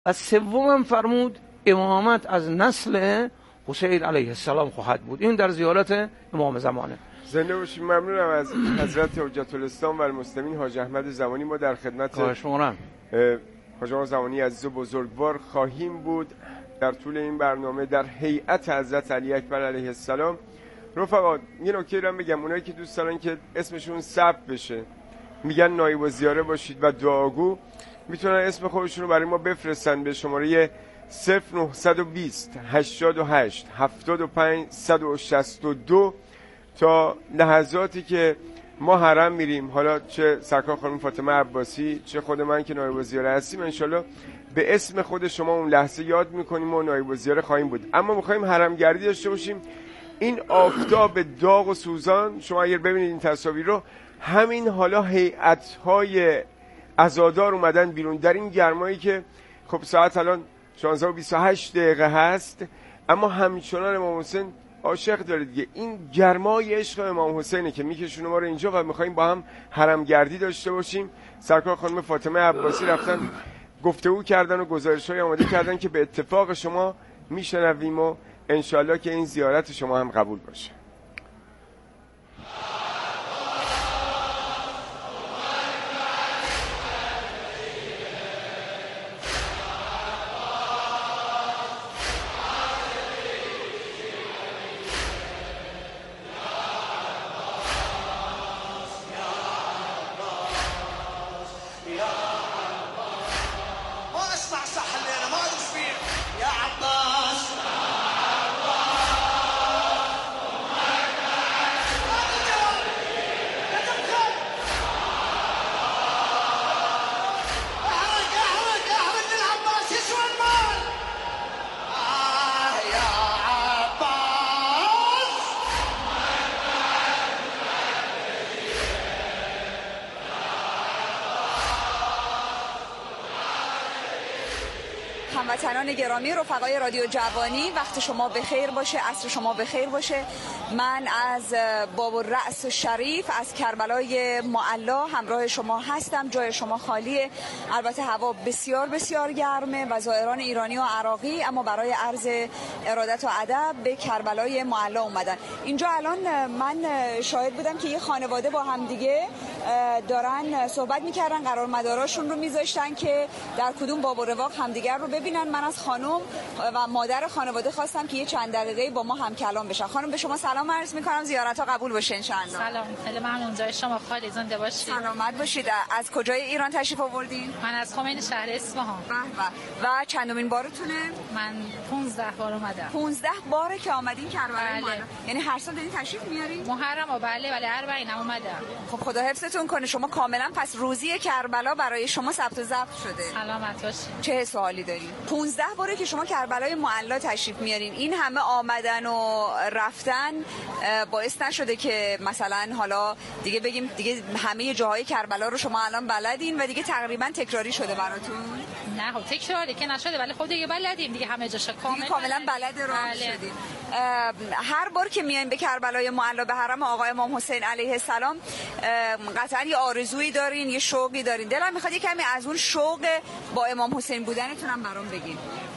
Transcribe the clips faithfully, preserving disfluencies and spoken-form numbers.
و سوم فرمود امامت از نسل حسین علیه السلام خواهد بود. این در زیارت امام زمانه. زنده باشید. ممنونم از حضرت حجت الاسلام و المسلمین حاج احمد زمانی. ما در خدمت خواهش می‌کنم حاج آقا زمانی عزیز و بزرگوار خواهیم بود در طول این برنامه در هیئت حضرت علی اکبر علیه السلام. رفقا یه نکته رو بگم، اونایی که دوست دارن که اسمشون ثبت بشه میگن نایب الزیاره باشید و دعاگو، میتونن اسم خودشون رو برای ما بفرستن به شماره صفر نه دو صفر هشتاد و هشت هفتاد و پنج صد و شصت و دو تا لحظاتی که ما حرم میریم، حالا چه سرکار خانم فاطمه عباسی چه خود من که نایب الزیاره هستیم، انشالله به اسم خود شما اون لحظه یاد میکنیم و نایب الزیاره خواهیم بود. اما میخوایم حرم گردی داشته باشیم. این آفتاب داغ و سوزان، شما اگر ببینید این تصاویر رو، همین حالا هیئت‌های عزادار اومدن بیرون در این گرمایی که خب ساعت الان شانزده و بیست و هشت دقیقه هست، اما همچنان امام حسین عاشق داره دیگه. این گرمای عشق امام حسینه که میکشونه ما رو اینجا و میخوایم با هم حرم گردی داشته باشیم. سرکار خانم فاطمه عباسی رفتن گفتگو کردن و گزارش‌های آماده کردن که به اتفاق شما میشنویم و انشالله که این زیارت شما هم قبول باشه. هموطنان گرامی، رفقای رادیو جوانی، وقت شما بخیر باشه، عصر شما بخیر باشه. من از باب الرأس شریف از کربلای معلا همراه شما هستم. جای شما خالیه. البته هوا بسیار بسیار گرمه و زائران ایرانی و عراقی اما برای عرض ارادت و ادب به کربلای معلا اومدن. اینجا الان من شاهد بودم که یه خانواده با هم دیگه دارن صحبت میکردن، قرارمداراشون رو میذاشتن که در کدوم باب و رواق همدیگر رو ببینن. من از خانم و مادر خانواده خواستم که یه چند دقیقه با ما هم کلام بشن. خانم به شما سلام عرض میکنم، زیارت ها قبول باشه ان شاء الله. سلام، خیلی ممنون. جای شما خالی، زنده باشید. سلامت باشید. از کجای ایران تشریف آوردین؟ من از خمینی شهر اصفهان. به به. و چندمین بارتونه؟ من پانزده بار اومدم. پانزده باره که آمدین کربلای معلا. بله. یعنی هر سال دارین تشریف میارین؟ محرم و بله ولی اربعین هم اومدم. خب خدا حفظتون کنه. شما کاملا پس روزی کربلا برای شما ثبت و ضبط شده. سلامت باشید. چه سوالی دارین؟ پانزده باره که شما کربلای معلا تشریف میارین، این همه آمدن و رفتن باعث نشده که مثلا حالا دیگه بگیم دیگه همه جاهای کربلا رو شما الان بلدین و دیگه تقریبا تکراری شده براتون؟ نه خب تکراری که نشده ولی خب دیگه بلدیم دیگه، همه جاش کامل کاملا بلد رو بله. شدید. هر بار که میایم به کربلای معلا به حرم آقای امام حسین علیه السلام قطعا یه آرزویی دارین، یه شوقی دارین. دلم میخواد یه کمی از اون شوق با امام حسین بودنتونم برام بگین.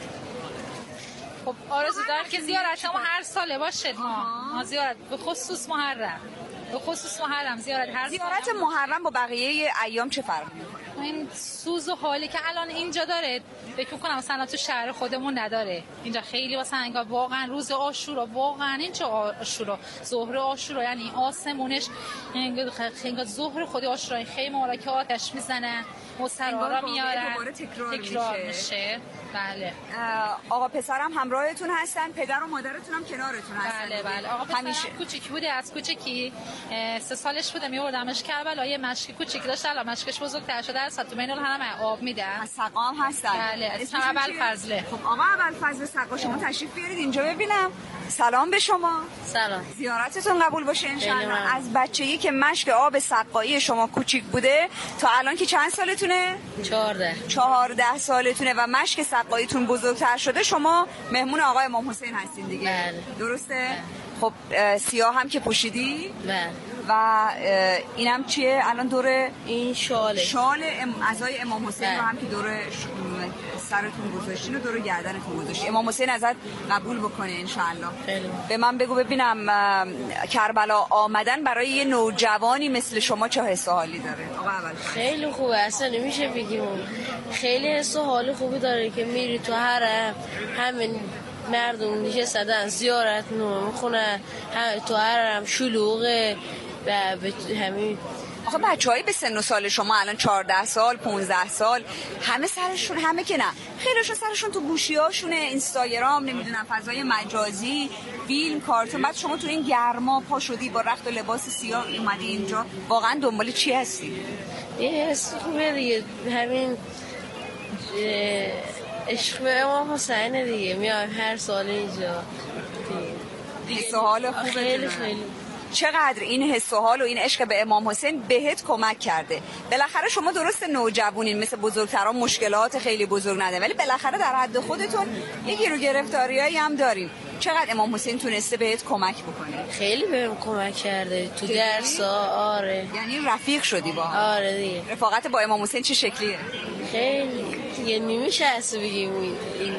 خب آرزو دارم که زیارت شما هر ساله باشه. ما ما زیارت به خصوص محرم به خصوص محرم زیارت هر زیارت محرم با بقیه ایام چه فرقی میکنه؟ این سوز و حالی که الان اینجا داره فکر کنم مثلا تو شهر خودمون نداره. اینجا خیلی مثلا انگار واقعا روز عاشورا، واقعا اینجا عاشورا، ظهر عاشورا، یعنی آسمونش انگار خیلی ظهر خود عاشورا، خیمه ها که آتش میزنن مصرا میارن تکرار, تکرار میشه. میشه. بله. آقا پسرم همراهتون هستن، پدر و مادرتون هم کنارتون هستن. بله بله. آقا پسرم همیشه کوچیک بوده، از کوچیکی سه سالش بوده میوردمش کربلا، یه مشکی کوچیک داشت، الان مشکش بزرگتر شده، از تو بین الحرم آب میده. از سقام هستن. بله. اسم ابوالفضل. خب آقا ابوالفضل سقا شما تشریف بیارید اینجا ببینم. سلام به شما. سلام. زیارتتون قبول باشه ان شاء الله. از بچگی که مشک آب سقایی شما کوچیک بوده تا الان که چند سالتونه؟ چهارده. چهارده سالتونه و مشک سقاییتون بزرگتر شده. شما مهمون آقای امام حسین هستین دیگه. بله. درسته؟ بله. خب سیاه هم که پوشیدی؟ بله. و اینم چیه الان؟ دور این شاله شال ام... عزای امام حسین بله. رو هم که دور سرتون گذاشتین و دور گردنتون گذاشتین. امام حسین ازت قبول بکنه انشاءالله. به من بگو ببینم کربلا آمدن برای یه نوجوانی مثل شما چه حس و حالی داره؟ آقا اول خیلی خوبه، اصلا نمیشه بگیم. خیلی حس و حال خوبی داره که میری تو حرم، همین مردم نشستن زیارت میخونن، تو حرم شلوغه و همین. آخه بچه‌هایی به سن و سال شما الان چهارده سال پانزده سال همه سرشون، همه که نه خیلیشون سرشون تو گوشی‌هاشونه، اینستاگرام، نمیدونم فضای مجازی، فیلم، کارتون. بعد شما تو این گرما پا شدی با رخت و لباس سیاه اومدی اینجا، واقعا دنبال چی هستی؟ یه حس خوبه دیگه، همین عشق به امام حسین دیگه. میایم هر سال اینجا، حس و حال خوبه. خیلی خیلی. چقدر این حس و حال و این عشق به امام حسین بهت کمک کرده؟ بالاخره شما درست نوجوانین، مثل بزرگتران مشکلات خیلی بزرگ نده، ولی بالاخره در حد خودتون یه گیر و گرفتاریایی هم داریم. چقدر امام حسین تونسته بهت کمک بکنه؟ خیلی بهم کمک کرده تو درسا. آره، یعنی رفیق شدی با هم؟ آره دیگه. رفاقت با امام حسین چه شکلیه؟ خیلی دیگه نمیشه اصلا بگیم، این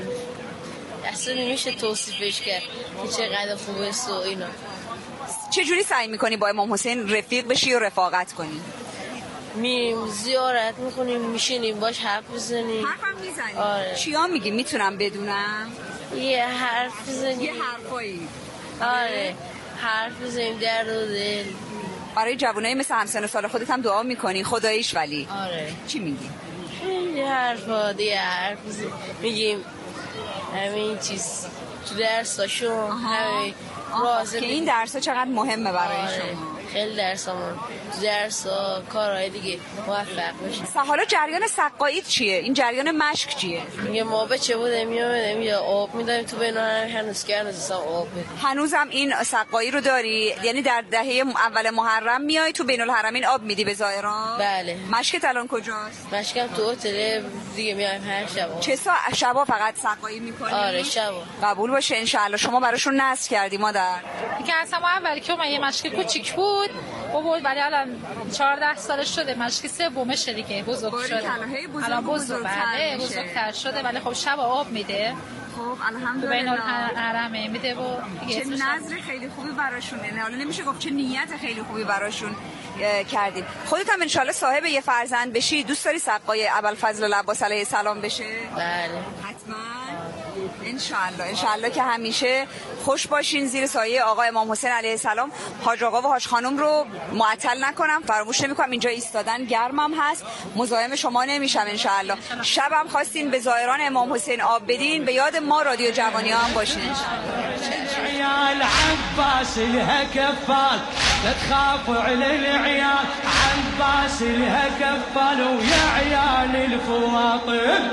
اصلا نمیشه توصیفش کرد که چقدر خوبه و اینا. چه جوری سعی میکنی با امام حسین رفیق بشی و رفاقت کنی؟ میریم زیارت میکنیم، میشینیم باش حرف بزنیم. حرفم میزنی؟ آره. چیا میگی میتونم بدونم؟ یه حرف بزنیم. یه حرفایی؟ آره، حرف بزنیم درد و دل. برای جوانایی مثل همسن و سال خودت هم دعا میکنی خداییش؟ ولی آره. چی میگی؟ خیلی حرفا دیگه، حرف میگیم همین چیز تو درساشون، همین که این درسا چقدر مهمه برای آره. شما. خیلی درسامون، درسا کارهای دیگه موفق باشیم. حالا جریان سقایی چیه؟ این جریان مشک چیه؟ میگه ما بچه بودیم میامدیم یا آب میداریم تو بینان، هنوز که هنوز آب میدیم. هنوزم این سقایی رو داری؟ یعنی در دهه اول محرم میای تو بین الحرمین آب میدی به زائران؟ بله. مشکت الان کجاست؟ مشکم تو هتل دیگه، میایم هر شب. چه ساعت شبا فقط سقایی میکنی؟ آره شبا. قبول باشه ان شاء الله. شما براشون نذر کردی مادر؟ که اصلا ما اولی که من یه مشک کوچیک بود و بود، ولی الان چهارده سالش شده، مشک سومشه دیگه، بزرگ شده. الان بزرگتر بزرگتر شده، ولی خب شب آب میده. خب الحمدلله. بین الحرمه میده و چه نظر خیلی خوبی براشونه. نه حالا نمیشه گفت چه نیت خیلی خوبی براشون کردیم. خودت هم ان شاء الله صاحب یه فرزند بشی، دوست داری سقای ابوالفضل العباس علیه السلام بشه؟ بله حتما ان شاء الله. ان شاء الله که همیشه خوش باشین زیر سایه آقا امام حسین علیه السلام. حاج آقا و حاج خانم رو معطل نکنم، فراموش نمی‌کنم اینجا ایستادن، گرمم هست، مزاحم شما نمیشم ان شاء الله. شبم خواستین به زائران امام حسین آب بدین، به یاد ما رادیو جوانی ها هم باشین ان شاء الله. عيال عباس لها كفال، لا تخافوا على العيال، عباس لها كفال ويا عيال الفواطم،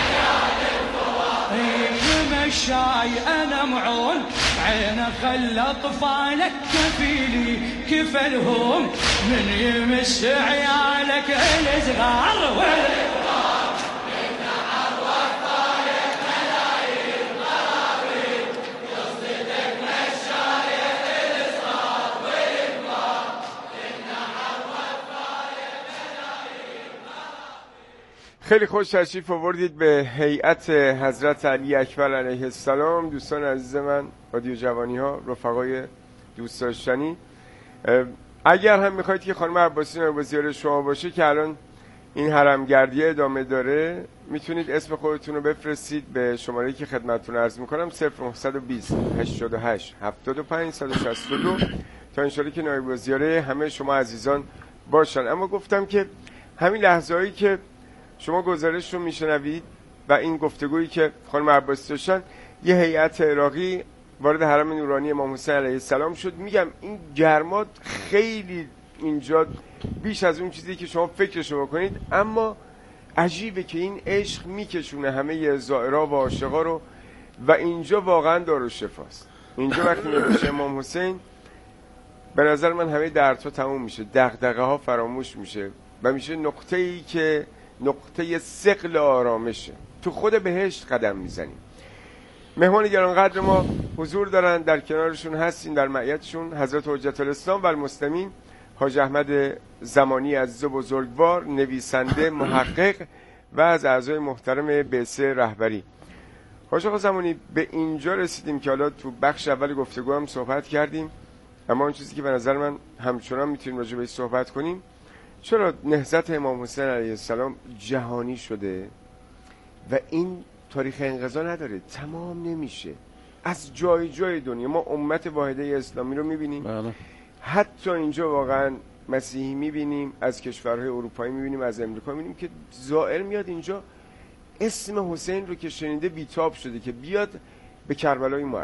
مشاي انا معون عينه خلى اطفالك كفيلي كفلهم، من يمس عيالك الصغار والكبار، من عرف طالب ملايين غرابي، قصدك مشاي الصغار والكبار، من عرف طالب ملايين غرابي. خیلی خوش تشریف آوردید به هیئت حضرت علی اکبر علیه السلام. دوستان عزیز من، رادیو جوانی ها، رفقای دوست داشتنی، اگر هم میخواید که خانم عباسی نایب زیار شما باشه که الان این حرمگردی ادامه داره، میتونید اسم خودتون رو بفرستید به شماره‌ای که خدمتتون عرض میکنم صفر نه دو صفر هشتاد و هشت هفتاد و پنج صد و شصت و دو تا انشالله که نایب زیاره همه شما عزیزان باشن. اما گفتم که همین لحظه هایی که شما گزارش رو میشنوید و این گفتگویی که خانم عباسی داشتن، یه هیئت عراقی وارد حرم نورانی امام حسین علیه السلام شد. میگم این گرمات خیلی اینجا بیش از اون چیزی که شما فکرشو بکنید، اما عجیبه که این عشق میکشونه همه زائرا و عاشقا رو و اینجا واقعا دارالشفاست. اینجا وقتی میشه امام حسین، به نظر من همه دردها تموم میشه، دغدغه ها فراموش میشه و میشه نقطه‌ای که نقطه ثقل آرامشه. تو خود بهشت قدم میزنیم. مهمان گرانقدر ما حضور دارن، در کنارشون هستیم، در معیتشون حضرت حجت الاسلام و المسلمین حاج احمد زمانی عزیز بزرگوار، نویسنده، محقق و از اعضای محترم بعثه رهبری. حاج آقا زمانی به اینجا رسیدیم که حالا تو بخش اول گفتگو هم صحبت کردیم، اما اون چیزی که به نظر من همچنان میتونیم راجع بهش صحبت کنیم، چرا نهضت امام حسین علیه السلام جهانی شده و این تاریخ انقضا نداره، تمام نمیشه. از جای جای دنیا ما امت واحده اسلامی رو میبینیم. بله. حتی اینجا واقعا مسیحی میبینیم، از کشورهای اروپایی میبینیم، از امریکا میبینیم که زائر میاد اینجا اسم حسین رو که شنیده بیتاب شده که بیاد به کربلای معلی.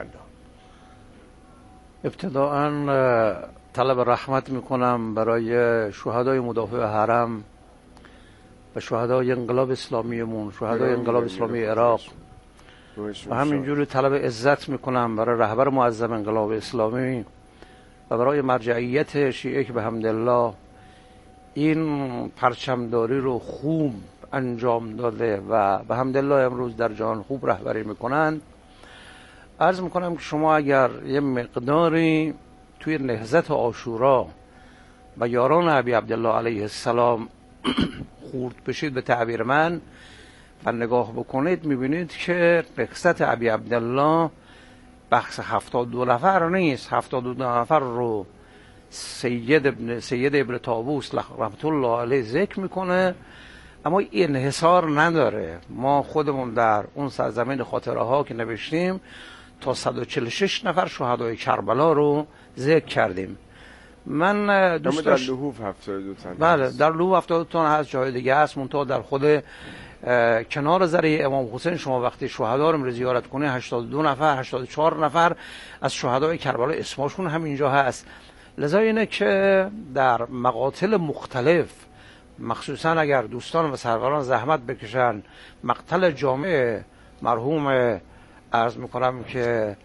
ابتداعا طلب رحمت میکنم برای شهدای مدافع حرم و شهدای انقلاب اسلامیمون، شهدای انقلاب اسلامی عراق، و همینجوری طلب عزت میکنم برای رهبر معظم انقلاب اسلامی و برای مرجعیت شیعه که به حمدالله این پرچمداری رو خوب انجام داده و به حمدالله امروز در جهان خوب رهبری میکنن. عرض میکنم که شما اگر یه مقداری توی نهضت عاشورا و یاران ابی عبدالله علیه السلام خورد بشید به تعبیر من و نگاه بکنید، میبینید که نهضت ابی عبدالله بخش هفتاد دو نفر نیست. هفتاد دو نفر رو سید ابن سید ابن طاووس رحمت الله علیه ذکر میکنه، اما این انحصار نداره. ما خودمون در اون سرزمین خاطره ها که نوشتیم تا صد و چهل و شش نفر شهدای کربلا رو ذکر کردیم. من دوست در لحوف هفتاد و دو تن بله در لحوف هفتاد و دو تن هست، جای دیگه هست، منتها در خود کنار ذره امام حسین شما وقتی شهدا رو زیارت کنید هشتاد و دو نفر هشتاد و چهار نفر از شهدای کربلا اسمشون هم اینجا هست. لذا اینه که در مقاتل مختلف، مخصوصا اگر دوستان و سروران زحمت بکشن، مقتل جامع مرحوم عرض میکنم که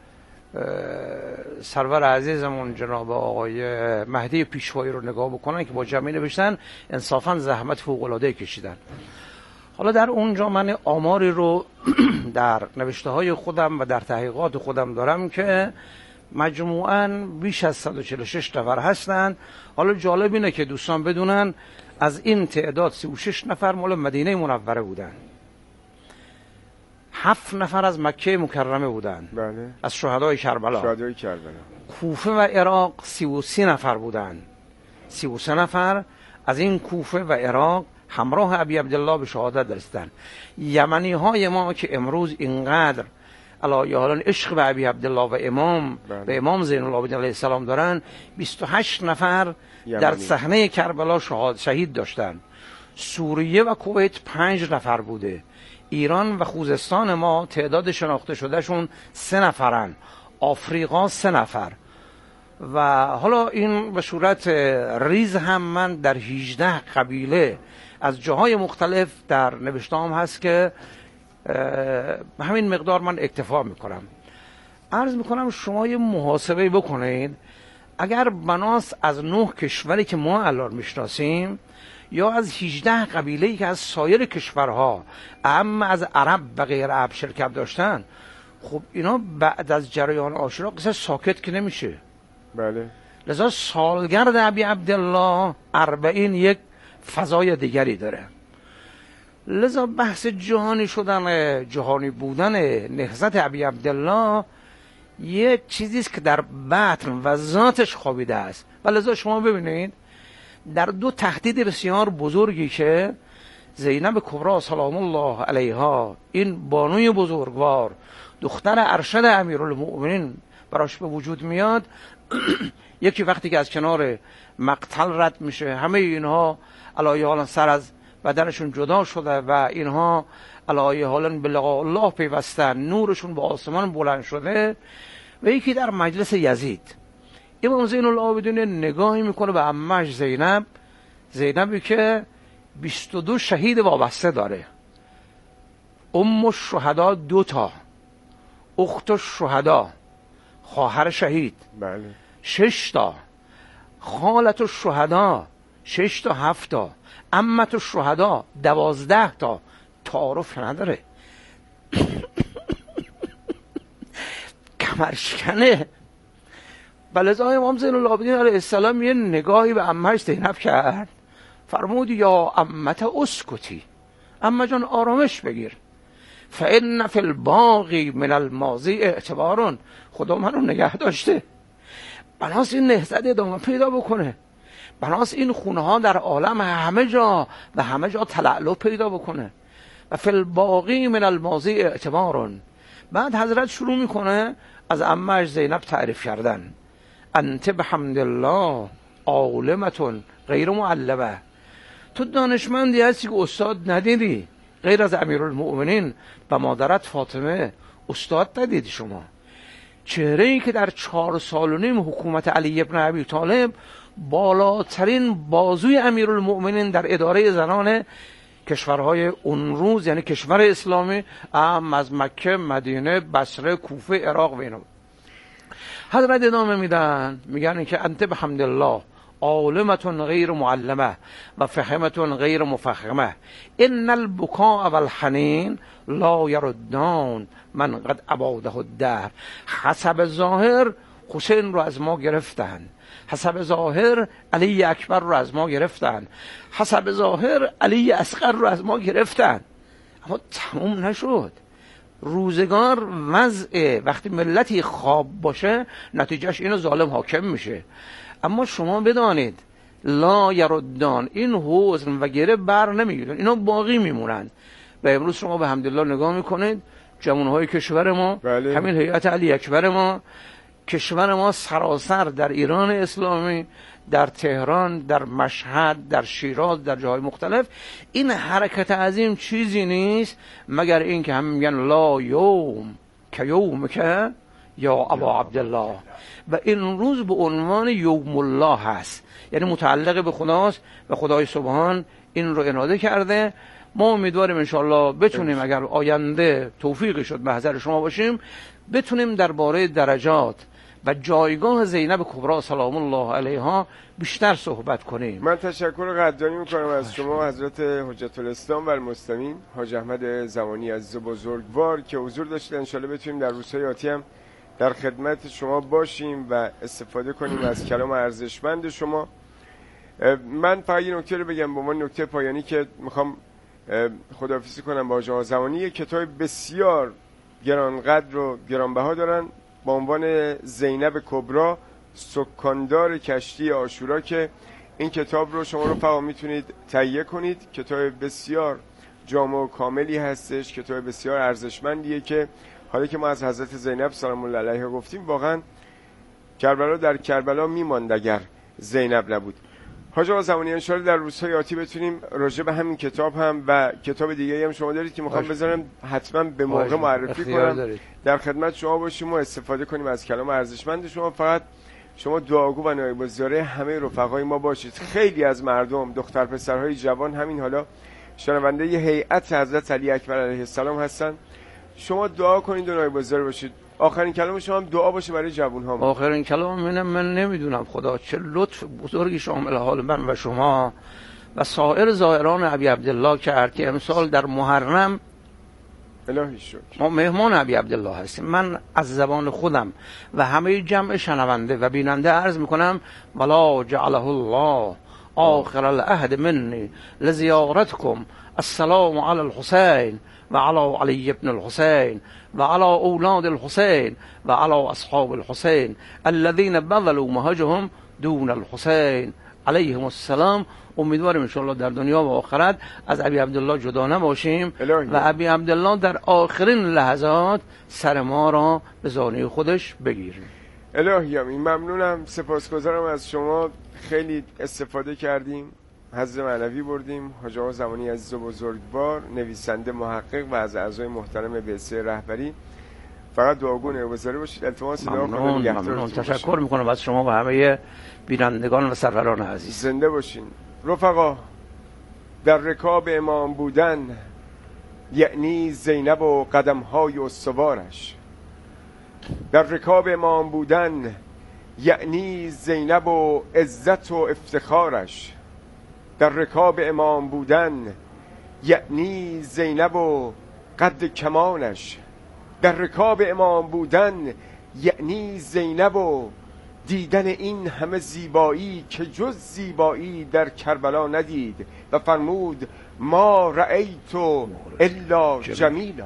سرور عزیزمون جناب آقای مهدی پیشوایی رو نگاه بکنن که با جمعی نوشتن، انصافا زحمت فوق‌العاده کشیدن. حالا در اونجا من آماری رو در نوشته های خودم و در تحقیقات خودم دارم که مجموعاً بیش از صد و چهل و شش نفر هستن. حالا جالب اینه که دوستان بدونن از این تعداد سی و شش نفر مال مدینه منوره بودن، هفت نفر از مکه مکرمه بودن. بله. از شهدای کربلا. شهدای کربلا. کوفه و عراق سی و سی نفر بودن. سی و سه نفر از این کوفه و عراق همراه ابی عبدالله به شهادت رسیدن. یمنی های ما که امروز اینقدر علاوه حالا عشق به ابی عبدالله و امام بله. به امام زین العابدین علیه السلام دارن، بیست و هشت نفر یمنی. در صحنه کربلا شهاد شهید داشتن. سوریه و کویت پنج نفر بوده. ایران و خوزستان ما تعداد شناخته شدهشون سه نفرن. آفریقا سه نفر. و حالا این به صورت ریز هم من در هجده قبیله از جاهای مختلف در نوشته‌ام هست که همین مقدار من اکتفا میکنم. عرض میکنم شما یه محاسبه بکنید، اگر بناس از نه کشوری که ما الان میشناسیم یا از هجده قبیله‌ای که از سایر کشورها اما از عرب و غیر عرب شرکت داشتن، خب اینا بعد از جریان عاشورا قصه ساکت که نمیشه. بله. لذا سالگرد ابی عبدالله اربعین یک فضای دیگری داره. لذا بحث جهانی شدن، جهانی بودن نهضت ابی عبدالله یک چیزی است که در بطن و ذاتش خوابیده است. و لذا شما ببینید در دو تهدید بسیار بزرگی که زینب کبری سلام الله علیها، این بانوی بزرگوار، دختر ارشد امیرالمؤمنین، براش به وجود میاد. یکی وقتی که از کنار مقتل رد میشه، همه اینها علایه حالا سر از بدنشون جدا شده و اینها علایه حالا به لقاء الله پیوستن، نورشون به آسمان بلند شده. و یکی در مجلس یزید، امام زین العابدین نگاهی میکنه به عمه‌اش زینب، زینبی که بیست و دو شهید وابسته داره. ام الشهدا دو تا، اخت الشهدا خواهر شهید بله. شش تا، خالت الشهدا شش تا هفت تا، عمت الشهدا دوازده تا. تعارف نداره. کمرشکنه. بلذا امام زین العابدین علیه السلام یه نگاهی به عمه‌اش زینب کرد، فرمود یا عمت اسکتی، اما جان آرامش بگیر. فإن فی الباقی من الماضی اعتبارون، خدا منو نگه داشته، بناس این نهضت ادامه پیدا بکنه، بناس این خونه ها در عالم همه جا و همه جا تلألؤ پیدا بکنه. و فی الباقی من الماضی اعتبارون. بعد حضرت شروع میکنه از عمه‌اش زینب تعریف کردن. انت بحمد الله عالمتون غیر معلمه، تو دانشمندی هستی که استاد ندیدی، غیر از امیرالمؤمنین و مادرت فاطمه استاد ندیدی. شما چهره ای که در چهار سال و نیم حکومت علی ابن ابی طالب بالاترین بازوی امیرالمؤمنین در اداره زنان کشورهای اون روز، یعنی کشور اسلامی، ام از مکه، مدینه، بصره، کوفه، عراق و اینا. حضرت ادامه میدن میگن که انت بحمدالله عالمتون غیر معلمه و فهمتون غیر مفهمه، ان البکاء و الحنین لا یردان من قد عباده الدهر. حسب ظاهر حسین رو از ما گرفتن، حسب ظاهر علی اکبر رو از ما گرفتن، حسب ظاهر علی اصغر رو از ما گرفتن، اما تموم نشد. روزگار وضع وقتی ملتی خواب باشه نتیجهش اینو ظالم حاکم میشه. اما شما بدانید لا یردان، این حزن و گره بر نمیگیرن، اینا باقی میمونن. و امروز شما به حمدالله نگاه میکنید جوانهای کشور ما، بله. همین هیئت علی اکبر ما، کشور ما سراسر در ایران اسلامی، در تهران، در مشهد، در شیراز، در جاهای مختلف، این حرکت عظیم چیزی نیست مگر این که هم میگن لا یوم که یوم که یا ابا عبدالله، و این روز به عنوان یوم الله هست، یعنی متعلق به خداست و خدای سبحان این رو اراده کرده. ما امیدواریم انشالله بتونیم اگر آینده توفیقی شد به حضر شما باشیم، بتونیم درباره درجات و جایگاه زینب کبری سلام الله علیها بیشتر صحبت کنیم. من تشکر قدردانی میکنم از شما حضرت حجت الاسلام و المسلمین حاج احمد زمانی عزیز بزرگوار که حضور داشتید. انشالله بتونیم در روزهای آتی هم در خدمت شما باشیم و استفاده کنیم از کلام ارزشمند شما. من فقط یه نکته رو بگم به عنوان نکته پایانی که میخوام خداحافظی کنم با حاج زمانی. یک کتاب بسیار گرانقدر و گرانبها دارن با عنوان زینب کبری سکاندار کشتی عاشورا که این کتاب رو شما رو فقط میتونید تهیه کنید. کتاب بسیار جامع و کاملی هستش، کتاب بسیار ارزشمندیه که حالا که ما از حضرت زینب سلام الله علیها گفتیم، واقعا کربلا در کربلا میماند اگر زینب نبود. حاج آقا زمانی انشاءالله در روزهای آتی بتونیم راجع به همین کتاب هم و کتاب دیگه هم شما دارید که میخوام بذارم حتما به موقع معرفی کنم دارید. در خدمت شما باشیم و استفاده کنیم از کلام ارزشمند شما. فقط شما دعاگو و نایب الزاره همه رفقای ما باشید. خیلی از مردم دختر پسرهای جوان همین حالا شنونده ی هیئت حضرت علی اکبر علیه السلام هستن. شما دعا کنید و نایب الزاره باشید. آخرین کلام شما هم دعا باشه برای جوان ها. آخرین کلام منم من نمیدونم خدا چه لطف بزرگی شامل حال من و شما و سایر زائران ابی عبدالله کرد که امسال در محرم الهی شکر ما مهمان ابی عبدالله هستیم. من از زبان خودم و همه جمع شنونده و بیننده عرض میکنم ولا جعله الله آخر العهد منی لزیارتکم السلام علی الحسین و علی علی ابن الحسین و علی اولاد الحسین و علی اصحاب الحسین الذين بذلوا مهجهم دون الحسین علیهم السلام. امیدواریم انشاءالله در دنیا و آخرت از ابی عبدالله جدا نباشیم و ابی عبدالله در آخرین لحظات سر ما را به زانوی خودش بگیریم. الهی آمین. ممنونم، سپاسگزارم از شما. خیلی استفاده کردیم، حظ معنوی بردیم. حاج آقا زمانی عزیز و بزرگوار، نویسنده، محقق و از اعضای محترم بعثه رهبری. فقط دعاگو نگهداری باشید. التماس دعا ممنون ممنون. تشکر میکنم از شما و همه بینندگان و سروران عزیز. زنده باشین رفقا. در رکاب امام بودن یعنی زینب و قدمهای استوارش. در رکاب امام بودن یعنی زینب و عزت و افتخارش. در رکاب امام بودن یعنی زینب و قد کمانش. در رکاب امام بودن یعنی زینب و دیدن این همه زیبایی که جز زیبایی در کربلا ندید و فرمود ما رأیت الا جمیلا.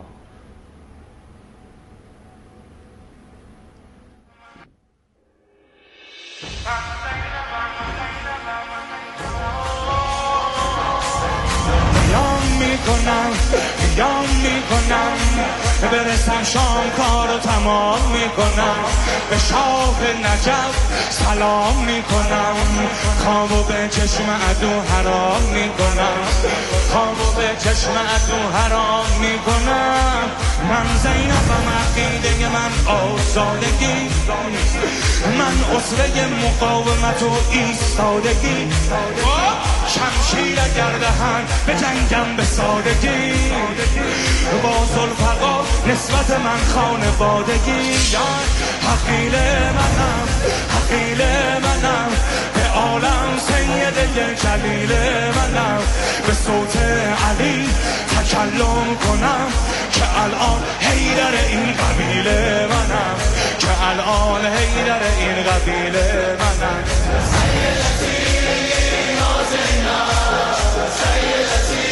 میکنم یام میکنم برسم شام کارو تمام میکنم به شاه نجف سلام میکنم خوابو به چشم عدو حرام میکنم خوابو به چشم عدو حرام میکنم من زینبم عقیده من آزادگی من اسره مقاومت و ایستادگی شمشیر گردهن به جنگم به سادگی با ذوالفقار نسبت من خانوادگی حقیل منم حقیل منم به عالم سید جلیل منم به صوت علی تکلم کنم که الان حیدر این قبیله منم که الان حیدر این قبیله منم. سیدتی نازنین سیدتی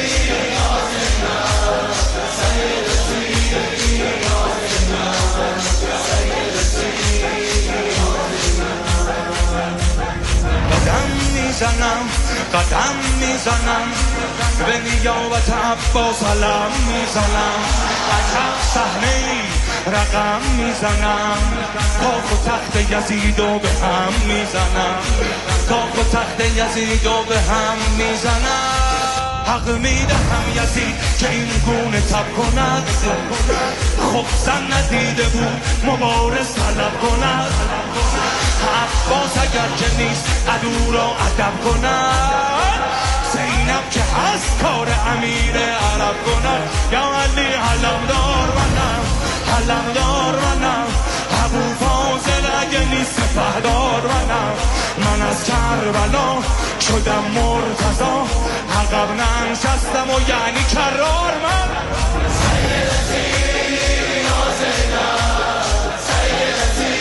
قدم میزنم قدم میزنم به نیابت عباس علم میزنم عجب صحنه‌ای رقم میزنم کاخ و تخت یزیدو به هم میزنم کاخ و تخت یزیدو به هم میزنم حق میدهم یزید که این گونه تب کند خب زن ندیده بود مبارز طلب کند عباس اگر که نیست عدو را ادب کند زینب که هست کار امیر عرب کند یا علی علمدار منم علمدار منم ابو فاضل اگه نیست سپهدار منم من از کربلا شدم مرتضی عقب ننشستم و یعنی کرار من. سیدتی نازنین سیدتی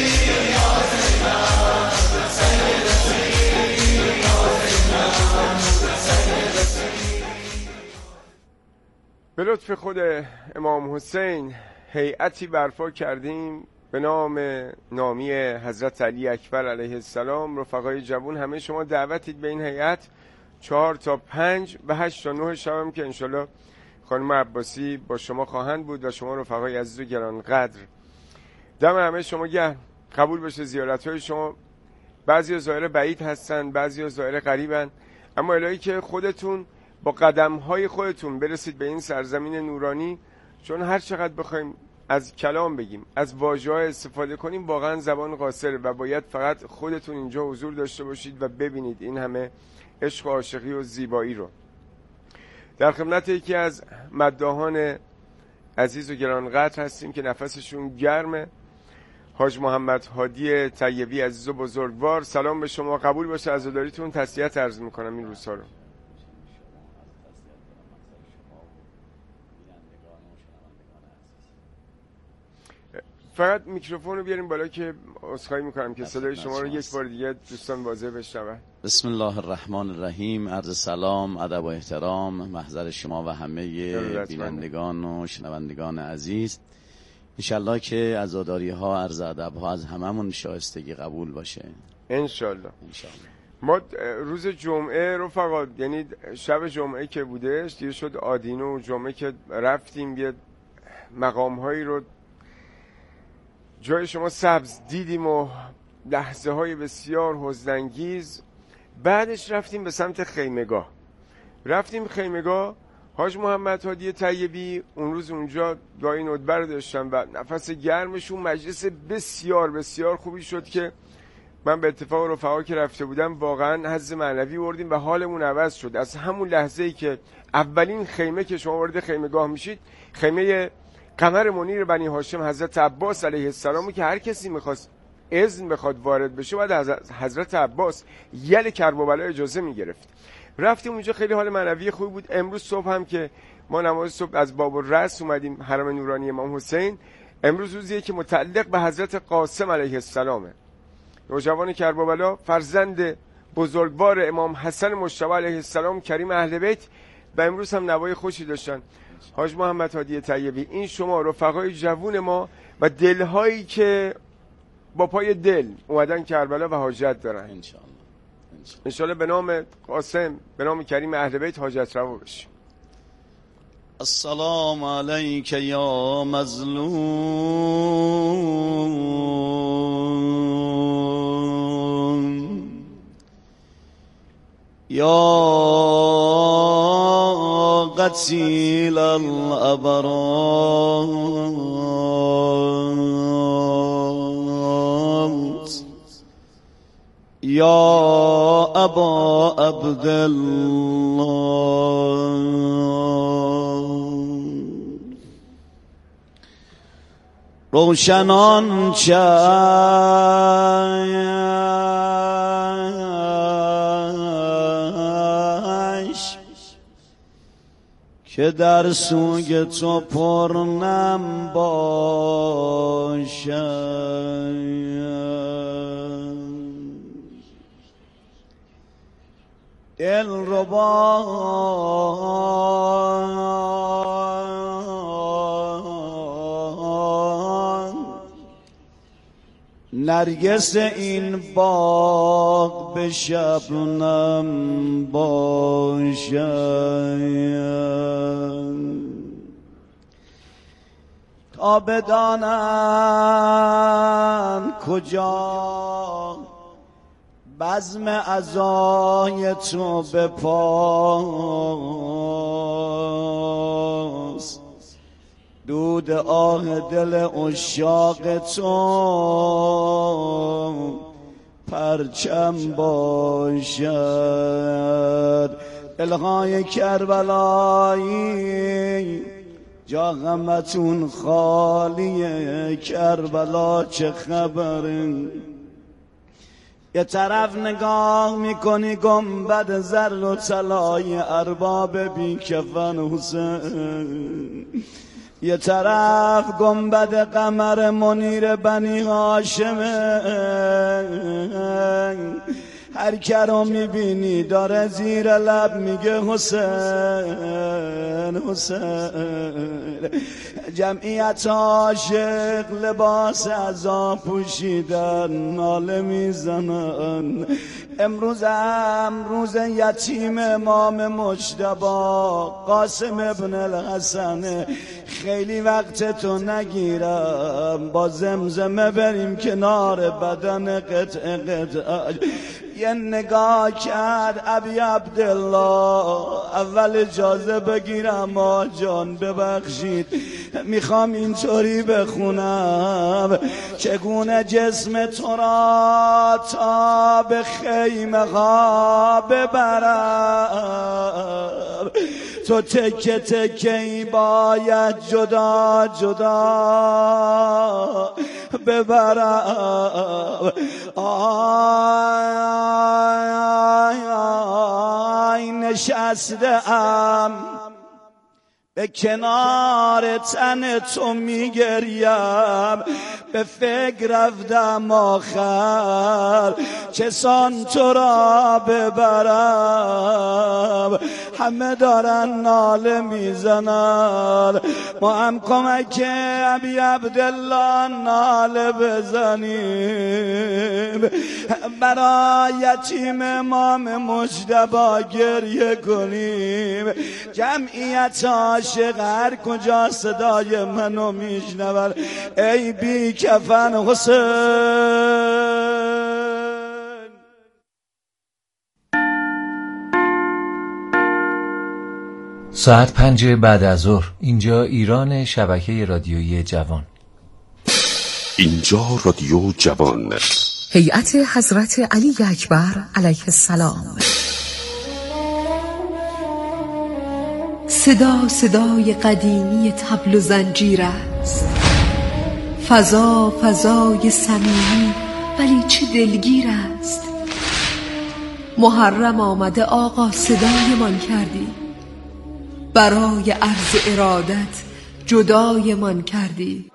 نازنین سیدتی نازنین. به لطف خود امام حسین هیئتی برپا کردیم به نام نامی حضرت علی اکبر علیه السلام. رفقای جوان همه شما دعوتید به این هیئت چهار تا پنج و هشت تا نه شبم که انشالله خانم عباسی با شما خواهند بود و شما رفقای عزیز و گرانقدر. دم همه شما گرم، قبول بشه زیارت های شما. بعضی ظاهر بعید هستن، بعضی ظاهر قریبن، اما الهی که خودتون با قدم های خودتون برسید به این سرزمین نورانی. چون هر چقدر بخوایم از کلام بگیم، از واژه‌ها استفاده کنیم، واقعا زبان قاصره و باید فقط خودتون اینجا حضور داشته باشید و ببینید این همه عشق و عاشقی و زیبایی رو. در خدمت یکی از مداحان عزیز و گرانقدر هستیم که نفسشون گرمه، حاج محمد هادی طیبی عزیز و بزرگوار. سلام به شما، قبول باشه عزاداریتون، تسلیت عرض میکنم این روزها رو. فقط میکروفون رو بیاریم بالا که عذرخواهی میکنم که صدای شما رو یک بار دیگه دوستان واضح بشنون. بسم الله الرحمن الرحیم. عرض سلام، ادب و احترام محضر شما و همه بینندگان و شنوندگان عزیز. انشالله که عزاداری ها، عرض ادب ها از هممون شایستگی قبول باشه انشالله. انشالله. ما روز جمعه رفقا، یعنی شب جمعه که بودش دیر شد آدینو، جمعه که رفتیم یه مقام هایی رو جای شما سبز دیدیم و لحظه های بسیار حزن‌انگیز. بعدش رفتیم به سمت خیمگاه. رفتیم خیمگاه، حاج محمد هادی طیبی اون روز اونجا دعای ندبر داشتن و نفس گرمشون مجلس بسیار بسیار خوبی شد که من به اتفاق رفقا که رفته بودم واقعا حظ معنوی بردیم و حالمون عوض شد. از همون لحظه‌ای که اولین خیمه که شما وارد خیمگاه میشید، خیمه قمر منیر بنی هاشم حضرت عباس علیه السلام، که هر کسی میخواست اذن بخواد وارد بشه باید از حضرت عباس یل کرب و بلا اجازه میگرفت. رفتیم اونجا، خیلی حال معنوی خوبی بود. امروز صبح هم که ما نماز صبح از باب الرأس اومدیم حرم نورانی امام حسین. امروز روزیه که متعلق به حضرت قاسم علیه السلامه، نوجوان کرب و بلا، فرزند بزرگوار امام حسن مجتبی علیه السلام کریم اهل بیت. و امروز هم نوای خوشی داشتن. حاج محمد هادی طیبی، این شما رفقای جوون ما و دلهایی که با پای دل اومدن کربلا و حاجت دارن. انشاءالله انشاءالله به نام قاسم، به نام کریم اهل بیت حاجت روا بشیم. السلام علیک یا مظلوم یا قتیل الابرار یا ابا عبدالله روشنان چشم که در سوی تو پرنم باشد دل ربا نرگس این باغ به شبنم باشد تا بدانم کجا بزم عزای تو به پاست دود آه دل عشاق تو پرچم باشد دلهای کربلایی جا غمتون خالیه کربلا چه خبره یه طرف نگاه میکنی گنبد زر و طلای ارباب بی کفن حسین یه طرف گنبد قمر منیر بنی هاشمه هر که رو میبینی داره زیر لب میگه حسین حسین جمعیت عاشق لباس عزا پوشیدن ناله میزنن امروز هم روز یتیم امام مجتبی قاسم ابن الحسن خیلی وقت تو نگیرم با زمزمه بریم کنار بدن قطع قطع یه نگاه کرد ابی عبدالله اول اجازه بگیرم آ جان ببخشید میخوام اینطوری بخونم چگونه جسم تو را تا به خیمه ها ببرم تو تکه تکه‌ای باید جدا جدا ببرم آی آی آی نشسته ام به کنار تن تو میگریم به فکر رفتم آخر چسان تو را ببرم همه دارن ناله میزنن ما هم کمک ابی عبدالله ناله بزنیم برای یتیم امام مجتبی گریه کنیم جمعیت عاشق هر کجا صدای منو میشنون ای بی کفن حسین ساعت پنج بعد از ظهر اینجا ایران شبکه رادیویی جوان اینجا رادیو جوان هیئت حضرت علی اکبر علیه السلام صدا صدای قدیمی طبل و زنجیر است فضا فضای صمیمی ولی چه دلگیر است محرم آمده آقا صدایمان کردی برای عرض ارادت جدایمان کردی